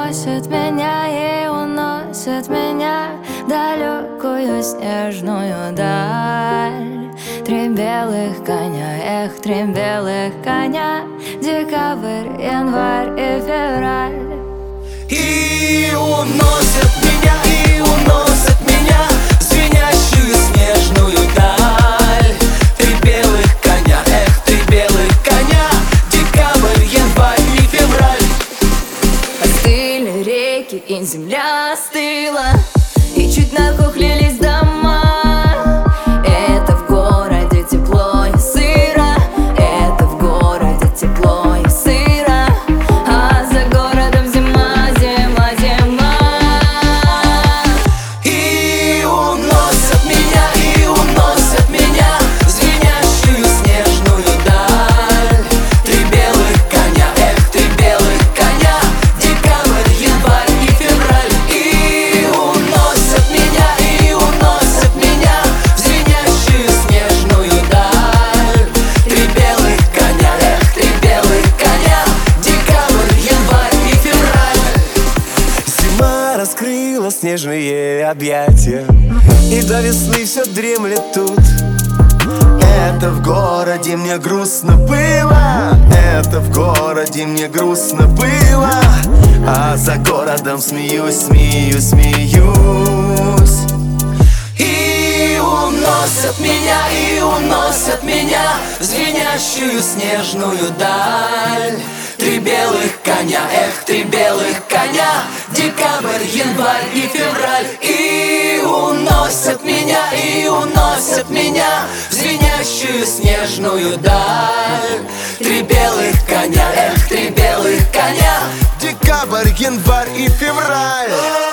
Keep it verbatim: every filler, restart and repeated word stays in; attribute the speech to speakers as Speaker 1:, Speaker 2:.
Speaker 1: уносит меня и уносит меня в далекую снежную даль. Три белых коня, эх, три белых коня, декабрь, январь и февраль.
Speaker 2: И уносят меня, и уносят меня в звенящую снежную даль. Три белых коня, эх, три белых коня, декабрь, январь и февраль.
Speaker 1: Остыли реки, и земля остыла, и чуть нахохлились дома. Это в городе тепло и сыро, это в городе тепло и сыро, а за городом зима, зима, зима.
Speaker 2: И уносят меня, и уносят меня в звенящую снежную даль. Три белых коня, эх, три белых коня, декабрь, январь и февраль. И уносят меня, и уносят меня в звенящую снежную даль. Три белых коня, эх, три белых коня, декабрь, январь и февраль.
Speaker 3: Зима раскрыла снежные объятия, и до весны все дремлет тут. Это в городе мне грустно было, это в городе мне грустно было, а за городом смеюсь, смеюсь, смеюсь.
Speaker 2: И уносят меня, и уносят меня в звенящую снежную даль. Три белых коня, эх, три белых коня, декабрь, январь и февраль. И уносят меня, и уносят меня в звенящую снежную даль. Три белых коня, эх, три белых коня,
Speaker 3: Декабрь, январь и февраль.